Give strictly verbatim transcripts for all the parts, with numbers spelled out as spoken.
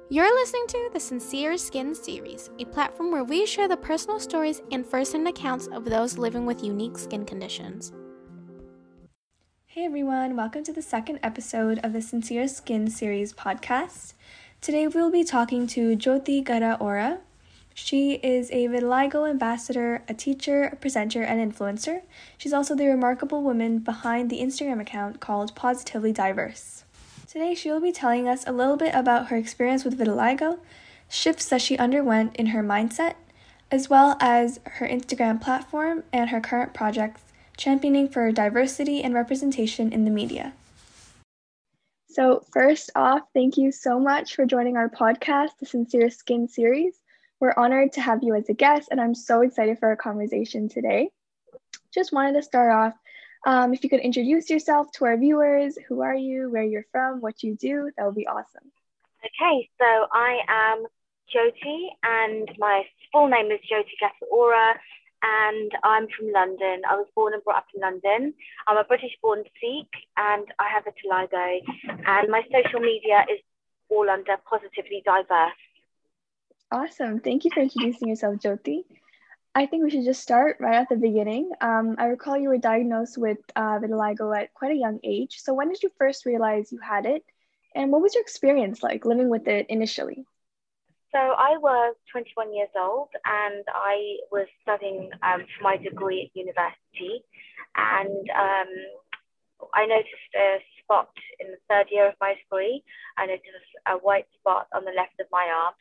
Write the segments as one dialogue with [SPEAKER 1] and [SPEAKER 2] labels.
[SPEAKER 1] You're listening to the Sincere Skin series, a platform where we share the personal stories and first-hand accounts of those living with unique skin conditions.
[SPEAKER 2] Hey everyone, welcome to the second episode of the Sincere Skin series podcast. Today we will be talking to Jyoti Gada Ora. She is a vitiligo ambassador, a teacher, a presenter, and influencer. She's also the remarkable woman behind the Instagram account called Positively Diverse. Today she will be telling us a little bit about her experience with vitiligo, shifts that she underwent in her mindset, as well as her Instagram platform and her current projects championing for diversity and representation in the media. So first off, thank you so much for joining our podcast, the Sincere Skin series. We're honored to have you as a guest, and I'm so excited for our conversation today. Just wanted to start off, um, if you could introduce yourself to our viewers. Who are you, where you're from, what you do, that would be awesome.
[SPEAKER 3] Okay, so I am Jyoti, and my full name is Jyoti Gada Ora, and I'm from London. I was born and brought up in London. I'm a British-born Sikh, and I have vitiligo, and my social media is all under Positively Diverse.
[SPEAKER 2] Awesome. Thank you for introducing yourself, Jyoti. I think we should just start right at the beginning. Um, I recall you were diagnosed with uh, vitiligo at quite a young age. So when did you first realize you had it? And what was your experience like living with it initially?
[SPEAKER 3] So I was twenty-one years old, and I was studying um, for my degree at university. And um, I noticed a spot in the third year of my degree. I noticed a white spot on the left of my arm.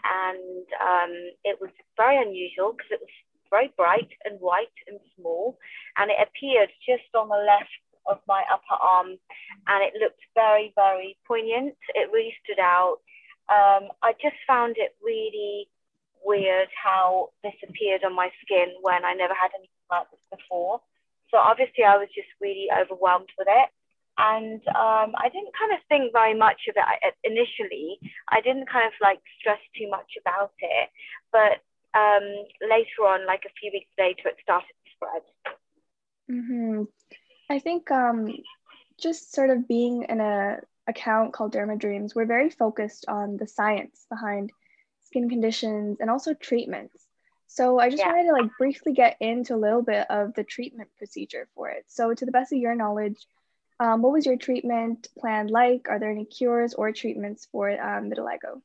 [SPEAKER 3] And um, it was very unusual because it was very bright and white and small, and it appeared just on the left of my upper arm, and it looked very, very poignant. It really stood out. Um, I just found it really weird how this appeared on my skin when I never had anything like this before. So obviously I was just really overwhelmed with it. And um, I didn't kind of think very much of it initially. I didn't kind of like stress too much about it. But um, later on, like a few weeks later, it started to spread.
[SPEAKER 2] Mm-hmm. I think um, just sort of being in a account called Derma Dreams, we're very focused on the science behind skin conditions and also treatments. So I just yeah. wanted to like briefly get into a little bit of the treatment procedure for it. So to the best of your knowledge, Um, what was your treatment plan like? Are there any cures or treatments for um, vitiligo?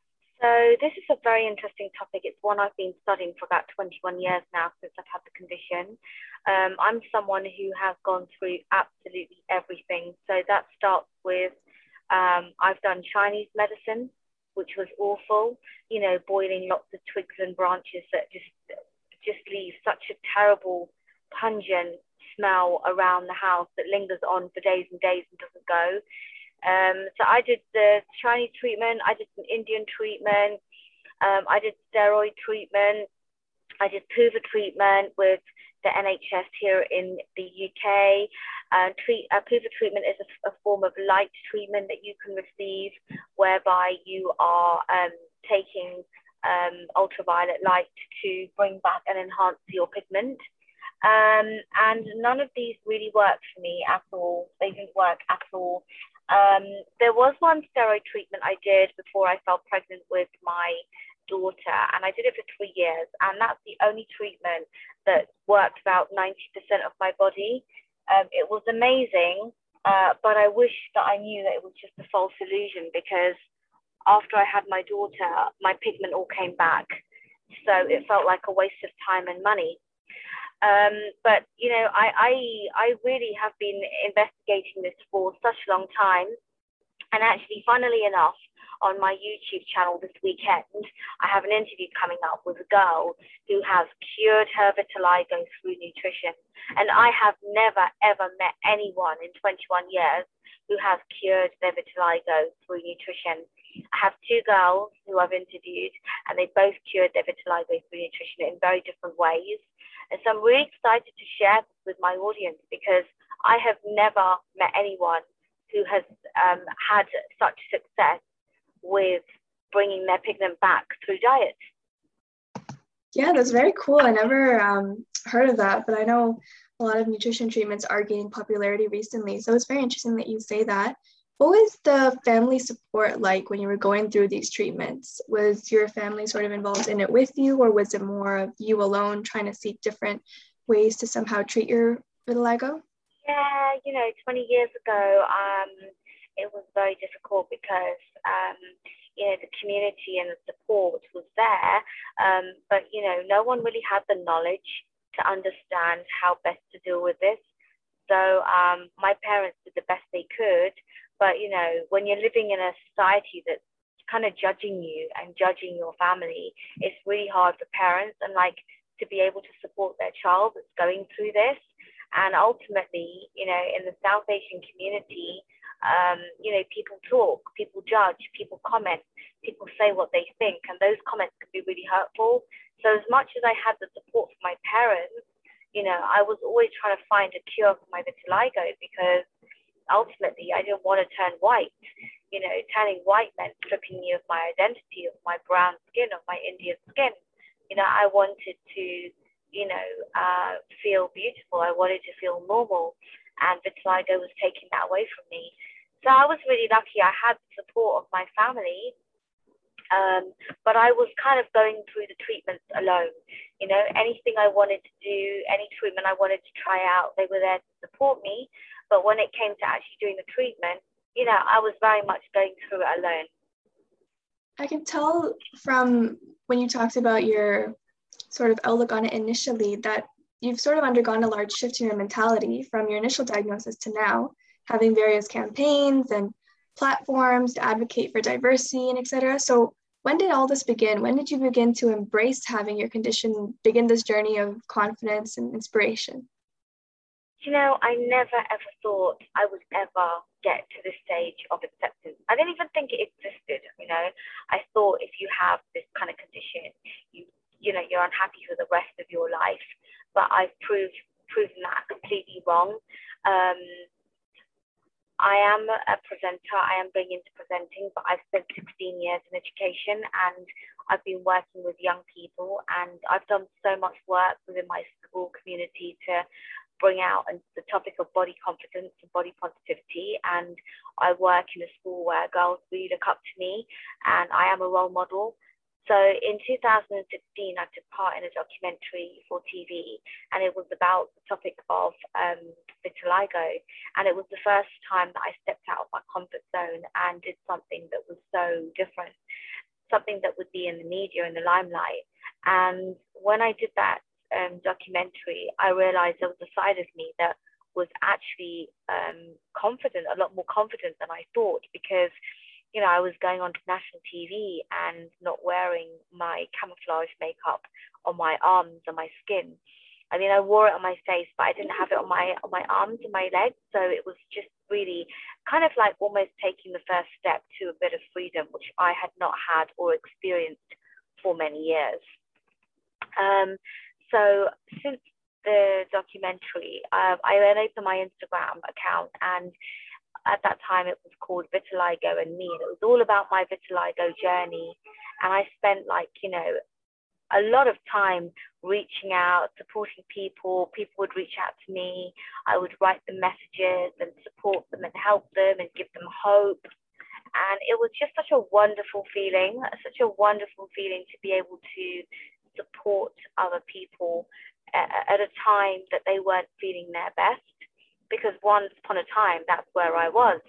[SPEAKER 3] So this is a very interesting topic. It's one I've been studying for about twenty-one years now since I've had the condition. Um, I'm someone who has gone through absolutely everything. So that starts with, um, I've done Chinese medicine, which was awful, you know, boiling lots of twigs and branches that just, just leave such a terrible, pungent smell around the house that lingers on for days and days and doesn't go. Um, so I did the Chinese treatment, I did some Indian treatment, um, I did steroid treatment, I did P U V A treatment with the N H S here in the U K. Uh, treat, uh, P U V A treatment is a, a form of light treatment that you can receive whereby you are um, taking um, ultraviolet light to bring back and enhance your pigment. Um, and none of these really worked for me at all. They didn't work at all. Um, there was one steroid treatment I did before I fell pregnant with my daughter, and I did it for three years. And that's the only treatment that worked about ninety percent of my body. Um, it was amazing, uh, but I wish that I knew that it was just a false illusion, because after I had my daughter, my pigment all came back. So it felt like a waste of time and money. Um, but, you know, I, I, I really have been investigating this for such a long time. And actually, funnily enough, on my YouTube channel this weekend, I have an interview coming up with a girl who has cured her vitiligo through nutrition. And I have never, ever met anyone in twenty-one years who has cured their vitiligo through nutrition. I have two girls who I've interviewed, and they both cured their vitiligo through nutrition in very different ways. And so I'm really excited to share this with my audience, because I have never met anyone who has um, had such success with bringing their pigment back through diet.
[SPEAKER 2] Yeah, that's very cool. I never um, heard of that, but I know a lot of nutrition treatments are gaining popularity recently. So it's very interesting that you say that. What was the family support like when you were going through these treatments? Was your family sort of involved in it with you, or was it more of you alone trying to seek different ways to somehow treat your vitiligo?
[SPEAKER 3] Yeah, you know, twenty years ago, um, it was very difficult because, um, you know, the community and the support was there, um, but, you know, no one really had the knowledge to understand how best to deal with this. So um, my parents did the best they could, but, you know, when you're living in a society that's kind of judging you and judging your family, it's really hard for parents and like to be able to support their child that's going through this. And ultimately, you know, in the South Asian community, um, you know, people talk, people judge, people comment, people say what they think, and those comments can be really hurtful. So as much as I had the support from my parents, you know, I was always trying to find a cure for my vitiligo because ultimately I didn't want to turn white. You know, turning white meant stripping me of my identity, of my brown skin, of my Indian skin. You know, I wanted to, you know, uh, feel beautiful. I wanted to feel normal, and vitiligo was taking that away from me. So I was really lucky. I had the support of my family, um, but I was kind of going through the treatments alone. You know, anything I wanted to do, any treatment I wanted to try out, they were there to support me. But when it came to actually doing the treatment, you know, I was very much going through it alone.
[SPEAKER 2] I can tell from when you talked about your sort of outlook on it initially that you've sort of undergone a large shift in your mentality from your initial diagnosis to now, having various campaigns and platforms to advocate for diversity and et cetera. So when did all this begin? When did you begin to embrace having your condition, begin this journey of confidence and inspiration?
[SPEAKER 3] You know, I never ever thought I would ever get to this stage of acceptance. I didn't even think it existed, you know. I thought if you have this kind of condition, you you know, you're unhappy for the rest of your life. But I've proved proven that completely wrong. Um, I am a presenter. I am going into presenting, but I've spent sixteen years in education and I've been working with young people, and I've done so much work within my school community to bring out the topic of body confidence and body positivity. And I work in a school where girls really look up to me, and I am a role model. So in two thousand sixteen, I took part in a documentary for T V, and it was about the topic of um, vitiligo. And it was the first time that I stepped out of my comfort zone and did something that was so different, something that would be in the media, in the limelight. And when I did that um, documentary, I realized there was a side of me that was actually um, confident, a lot more confident than I thought, because you know, I was going on to national T V and not wearing my camouflage makeup on my arms and my skin. I mean, I wore it on my face, but I didn't have it on my on my arms and my legs. So it was just really kind of like almost taking the first step to a bit of freedom, which I had not had or experienced for many years. Um, so since the documentary, uh, I then opened my Instagram account, and at that time it was called Vitiligo and Me, and it was all about my vitiligo journey. And I spent like, you know, a lot of time reaching out, supporting people. People would reach out to me. I would write them messages and support them and help them and give them hope. And it was just such a wonderful feeling, such a wonderful feeling to be able to support other people at a time that they weren't feeling their best. Because once upon a time, that's where I was.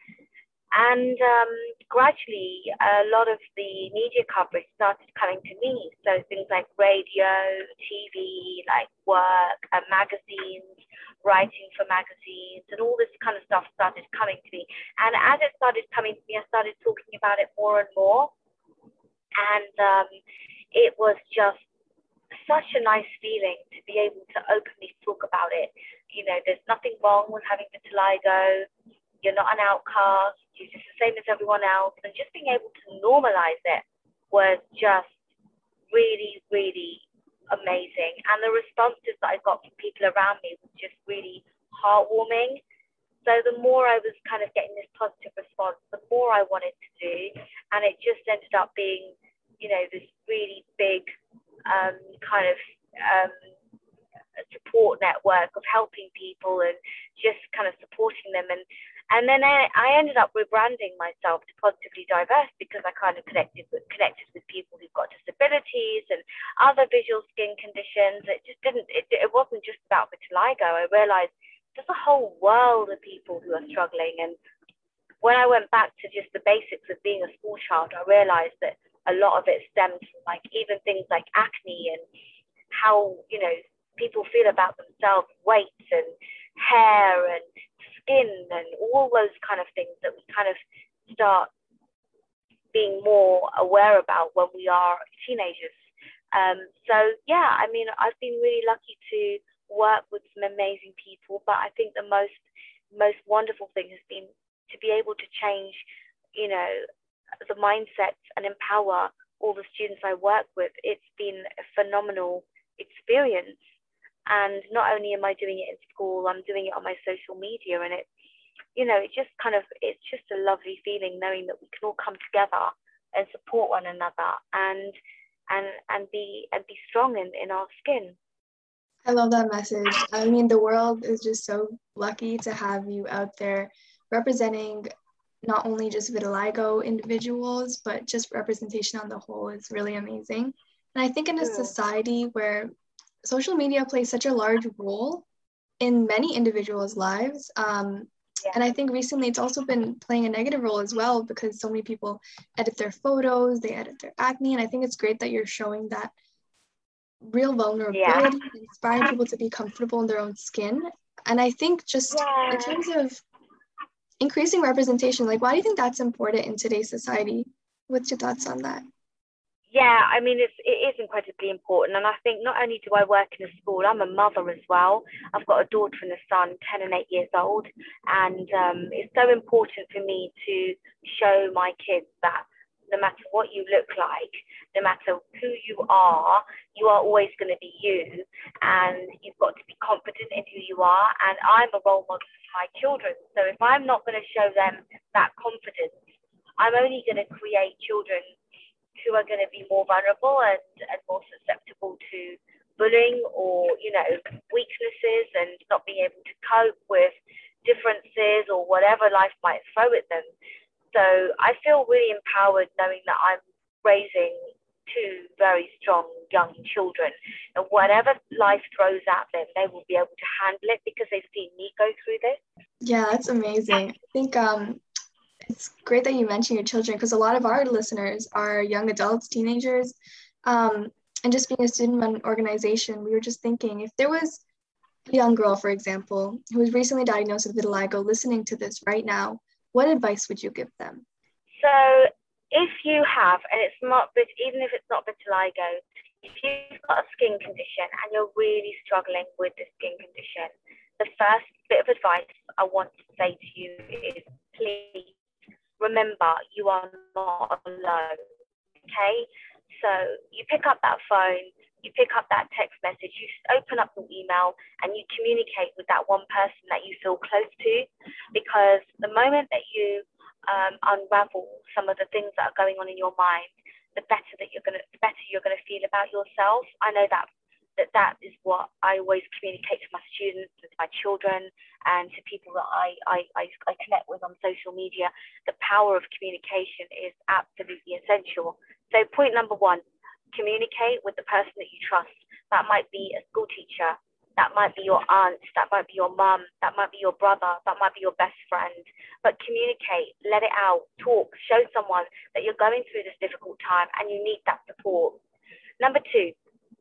[SPEAKER 3] And um, gradually, a lot of the media coverage started coming to me. So things like radio, T V, like work, uh, magazines, writing for magazines, and all this kind of stuff started coming to me. And as it started coming to me, I started talking about it more and more. And um, it was just such a nice feeling to be able to openly talk about it. You know, there's nothing wrong with having vitiligo. You're not an outcast. You're just the same as everyone else. And just being able to normalize it was just really, really amazing. And the responses that I got from people around me was just really heartwarming. So the more I was kind of getting this positive response, the more I wanted to do. And it just ended up being, you know, this really big um, kind of um, support network of helping people and just kind of supporting them. And And then I, I ended up rebranding myself to Positively Diverse because I kind of connected with, connected with people who've got disabilities and other visual skin conditions. It just didn't, it, it wasn't just about vitiligo. I realized there's a whole world of people who are struggling. And when I went back to just the basics of being a school child, I realized that a lot of it stems from like even things like acne and how, you know, people feel about themselves, weight and hair and skin and all those kind of things that we kind of start being more aware about when we are teenagers. Um, so yeah, I mean, I've been really lucky to work with some amazing people, but I think the most most wonderful thing has been to be able to change, you know, the mindsets and empower all the students I work with. It's been a phenomenal experience. And not only am I doing it in school, I'm doing it on my social media, and it, you know, it just kind of, it's just a lovely feeling knowing that we can all come together and support one another and and and be and be strong in, in our skin.
[SPEAKER 2] I love that message. I mean, the world is just so lucky to have you out there representing not only just vitiligo individuals, but just representation on the whole is really amazing. And I think in a society where social media plays such a large role in many individuals' lives, um,
[SPEAKER 3] Yeah.
[SPEAKER 2] and I think recently it's also been playing a negative role as well because so many people edit their photos, they edit their acne, and I think it's great that you're showing that real vulnerability,
[SPEAKER 3] Yeah.
[SPEAKER 2] inspiring people to be comfortable in their own skin. And I think just
[SPEAKER 3] Yeah.
[SPEAKER 2] in terms of increasing representation, like why do you think that's important in today's society? What's your thoughts on that?
[SPEAKER 3] Yeah, I mean, it's, it is incredibly important. And I think not only do I work in a school, I'm a mother as well. I've got a daughter and a son, ten and eight years old. And um, it's so important for me to show my kids that no matter what you look like, no matter who you are, you are always going to be you. And you've got to be confident in who you are. And I'm a role model for my children. So if I'm not going to show them that confidence, I'm only going to create children who are going to be more vulnerable and, and more susceptible to bullying or, you know, weaknesses and not being able to cope with differences or whatever life might throw at them. So I feel really empowered knowing that I'm raising two very strong young children, and whatever life throws at them, they will be able to handle it because they've seen me go through this.
[SPEAKER 2] Yeah, that's amazing. I think um, it's great that you mentioned your children because a lot of our listeners are young adults, teenagers, um, and just being a student-run organization, we were just thinking if there was a young girl, for example, who was recently diagnosed with vitiligo listening to this right now, what advice would you give them?
[SPEAKER 3] So if you have, and it's not, even if it's not vitiligo, if you've got a skin condition and you're really struggling with the skin condition, the first bit of advice I want to say to you is please remember you are not alone, okay? So you pick up that phone, you pick up that text message, you open up your email and you communicate with that one person that you feel close to, because the moment that you um, unravel some of the things that are going on in your mind, the better that you're gonna, the better you're gonna feel about yourself. I know that that that is what I always communicate to my students, to my children, and to people that I, I, I, I connect with on social media. The power of communication is absolutely essential. So point number one, communicate with the person that you trust. That might be a school teacher, that might be your aunt, that might be your mum, that might be your brother, that might be your best friend. But communicate, let it out, talk, show someone that you're going through this difficult time and you need that support. Number two,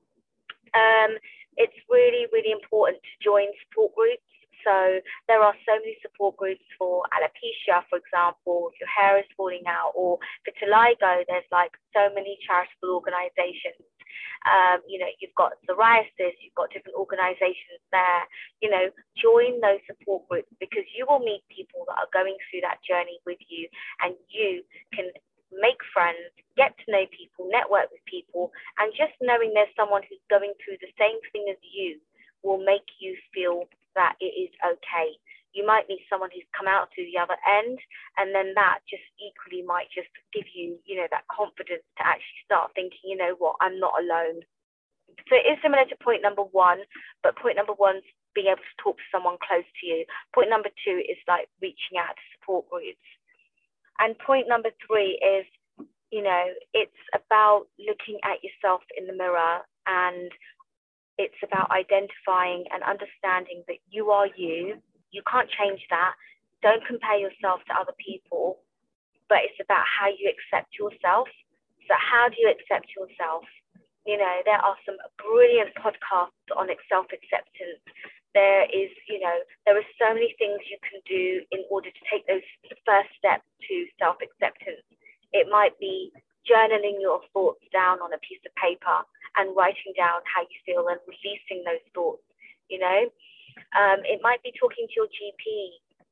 [SPEAKER 3] um, it's really, really important to join support groups. So there are so many support groups for alopecia, for example, if your hair is falling out, or vitiligo, there's like so many charitable organizations. Um, you know, you've got psoriasis, you've got different organizations there. You know, join those support groups because you will meet people that are going through that journey with you, and you can make friends, get to know people, network with people, and just knowing there's someone who's going through the same thing as you will make you feel that it is okay. You might meet someone who's come out to the other end, and then that just equally might just give you, you know, that confidence to actually start thinking, you know what, I'm not alone. So it is similar to point number one, but point number one's being able to talk to someone close to you. Point number two is like reaching out to support groups. And point number three is, you know, it's about looking at yourself in the mirror, and it's about identifying and understanding that you are you. You can't change that. Don't compare yourself to other people, but it's about how you accept yourself. So how do you accept yourself? You know, there are some brilliant podcasts on self-acceptance. There is, you know, there are so many things you can do in order to take those first steps to self-acceptance. It might be journaling your thoughts down on a piece of paper and writing down how you feel and releasing those thoughts, you know. Um, it might be talking to your G P,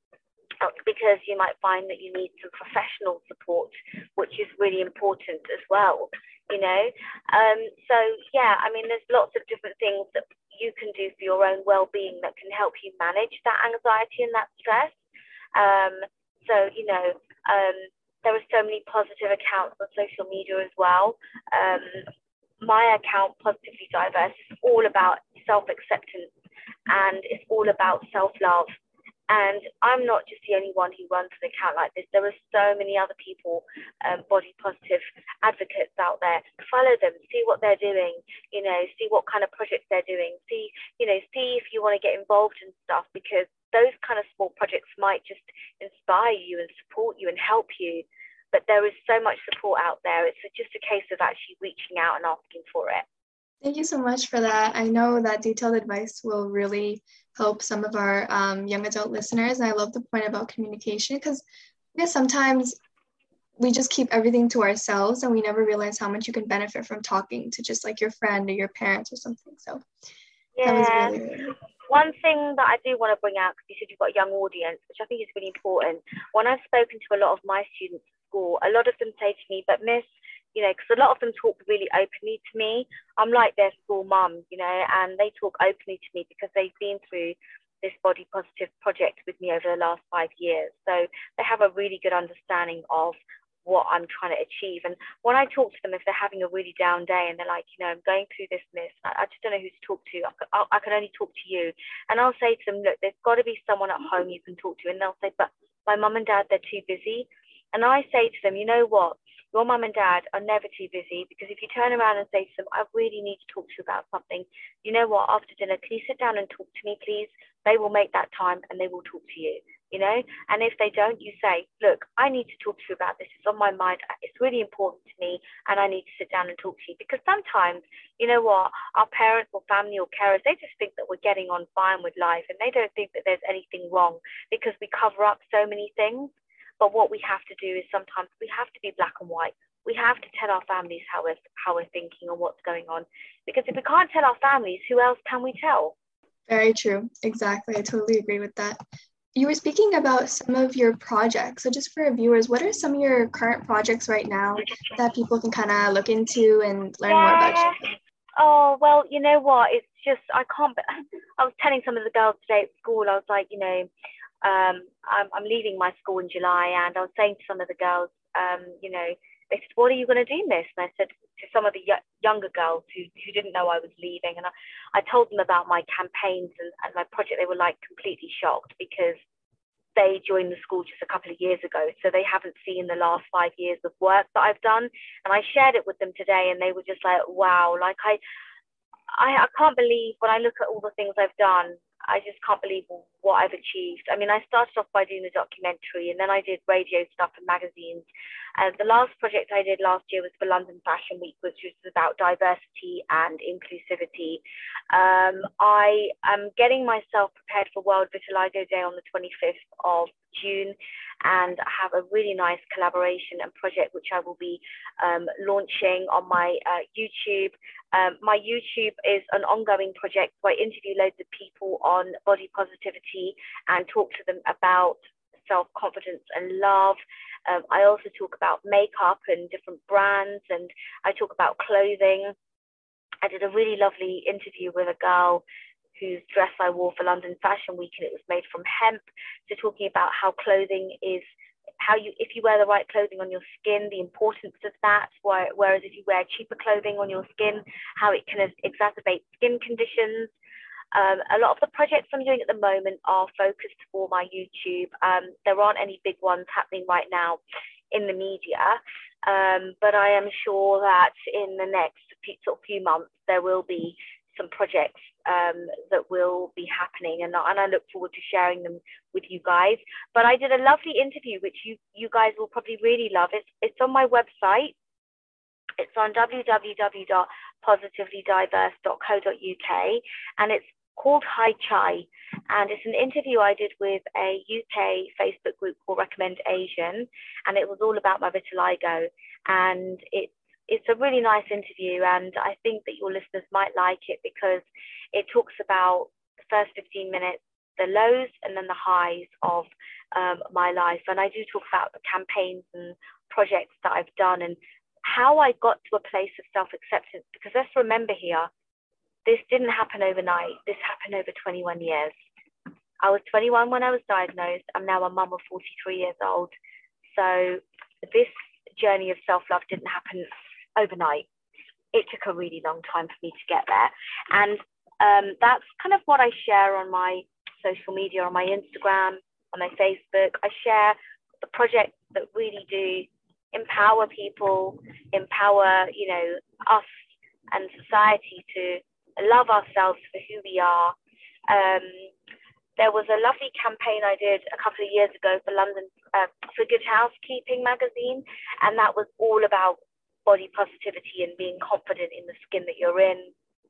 [SPEAKER 3] because you might find that you need some professional support, which is really important as well, you know. Um, so, yeah, I mean, there's lots of different things that you can do for your own well-being that can help you manage that anxiety and that stress. Um, so, you know, um, there are so many positive accounts on social media as well. Um, my account, Positively Diverse, is all about self-acceptance, and it's all about self-love. And I'm not just the only one who runs an account like this. There are so many other people, um, body positive advocates out there. Follow them, see what they're doing, you know, see what kind of projects they're doing, see, you know, see if you want to get involved in stuff, because those kind of small projects might just inspire you and support you and help you. But there is so much support out there. It's just a case of actually reaching out and asking for it.
[SPEAKER 2] Thank you so much for that. I know that detailed advice will really help some of our um, young adult listeners. And I love the point about communication, because I guess sometimes we just keep everything to ourselves and we never realize how much you can benefit from talking to just like your friend or your parents or something. So
[SPEAKER 3] yeah.
[SPEAKER 2] that was really, really...
[SPEAKER 3] One thing that I do want to bring out, because you said you've got a young audience, which I think is really important. When I've spoken to a lot of my students at school, a lot of them say to me, but Miss, you know, because a lot of them talk really openly to me. I'm like their school mum, you know, and they talk openly to me because they've been through this body positive project with me over the last five years. So they have a really good understanding of what I'm trying to achieve. And when I talk to them, if they're having a really down day and they're like, you know, I'm going through this, Miss, I, I just don't know who to talk to. I, I can only talk to you. And I'll say to them, look, there's got to be someone at home you can talk to. And they'll say, but my mum and dad, they're too busy. And I say to them, you know what? Your mum and dad are never too busy, because if you turn around and say to them, I really need to talk to you about something, you know what, after dinner, can you sit down and talk to me, please? They will make that time and they will talk to you, you know? And if they don't, you say, look, I need to talk to you about this. It's on my mind. It's really important to me, and I need to sit down and talk to you. Because sometimes, you know what, our parents or family or carers, they just think that we're getting on fine with life, and they don't think that there's anything wrong, because we cover up so many things. But what we have to do is sometimes we have to be black and white. We have to tell our families how we're, how we're thinking and what's going on. Because if we can't tell our families, who else can we tell?
[SPEAKER 2] Very true. Exactly. I totally agree with that. You were speaking about some of your projects. So just for our viewers, what are some of your current projects right now that people can kind of look into and learn yeah. more about you?
[SPEAKER 3] Oh, well, you know what? It's just, I can't, I was telling some of the girls today at school, I was like, you know, Um, I'm, I'm leaving my school in July, and I was saying to some of the girls, um, you know, they said, what are you going to do, Miss? And I said to some of the y- younger girls who, who didn't know I was leaving, and I, I told them about my campaigns and, and my project. They were like completely shocked, because they joined the school just a couple of years ago, so they haven't seen the last five years of work that I've done. And I shared it with them today, and they were just like, wow, like I, I, I can't believe when I look at all the things I've done, I just can't believe what I've achieved. I mean, I started off by doing a documentary, and then I did radio stuff and magazines. And the last project I did last year was for London Fashion Week, which was about diversity and inclusivity. Um, I am getting myself prepared for World Vitiligo Day on the twenty-fifth of June, and I have a really nice collaboration and project which I will be um, launching on my uh, YouTube. Um, my YouTube is an ongoing project where I interview loads of people on body positivity and talk to them about self-confidence and love. Um, I also talk about makeup and different brands, and I talk about clothing. I did a really lovely interview with a girl whose dress I wore for London Fashion Week, and it was made from hemp. So talking about how clothing is, how you, if you wear the right clothing on your skin, the importance of that, whereas if you wear cheaper clothing on your skin, how it can exacerbate skin conditions. Um, a lot of the projects I'm doing at the moment are focused for my YouTube. Um, there aren't any big ones happening right now in the media, um, but I am sure that in the next few, sort of few months there will be some projects um, that will be happening, and, and I look forward to sharing them with you guys. But I did a lovely interview which you you guys will probably really love. It's it's on my website. It's on w w w dot positively diverse dot co dot u k, and it's called Hi Chai, and it's an interview I did with a U K Facebook group called Recommend Asian, and it was all about my vitiligo, and it's it's a really nice interview, and I think that your listeners might like it because it talks about the first fifteen minutes, the lows and then the highs of um, my life, and I do talk about the campaigns and projects that I've done and how I got to a place of self-acceptance, because let's remember here, this didn't happen overnight. This happened over twenty-one years. I was twenty-one when I was diagnosed. I'm now a mum of forty-three years old. So this journey of self-love didn't happen overnight. It took a really long time for me to get there. And um, that's kind of what I share on my social media, on my Instagram, on my Facebook. I share the projects that really do empower people, empower, you know, us and society to love ourselves for who we are. Um, there was a lovely campaign I did a couple of years ago for London, uh, for Good Housekeeping magazine, and that was all about body positivity and being confident in the skin that you're in.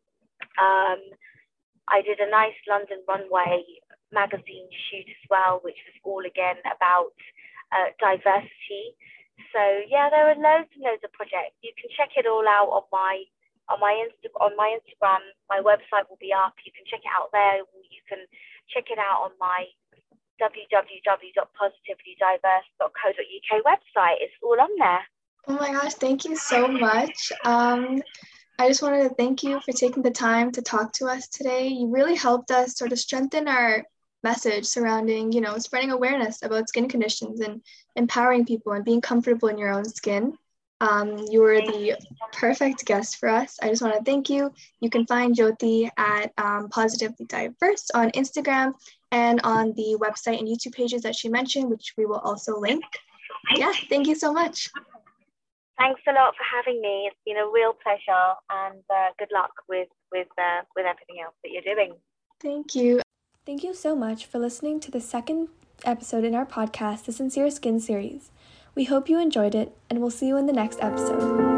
[SPEAKER 3] Um, I did a nice London Runway magazine shoot as well, which was all again about uh, diversity. So yeah, there are loads and loads of projects. You can check it all out on my on my Insta on my Instagram. My website will be up. You can check it out there. You can check it out on my w w w dot positively diverse dot co dot u k website. It's all on there.
[SPEAKER 2] Oh my gosh, thank you so much. Um, I just wanted to thank you for taking the time to talk to us today. You really helped us sort of strengthen our message surrounding, you know, spreading awareness about skin conditions and empowering people and being comfortable in your own skin. Um, you were the perfect guest for us. I just want to thank you. You can find Jyoti at um, Positively Diverse on Instagram and on the website and YouTube pages that she mentioned, which we will also link. Yeah, thank you so much.
[SPEAKER 3] Thanks a lot for having me. It's been a real pleasure, and uh, good luck with with uh, with everything else that you're doing.
[SPEAKER 2] Thank you. Thank you so much for listening to the second episode in our podcast, The Sincere Skin Series. We hope you enjoyed it, and we'll see you in the next episode.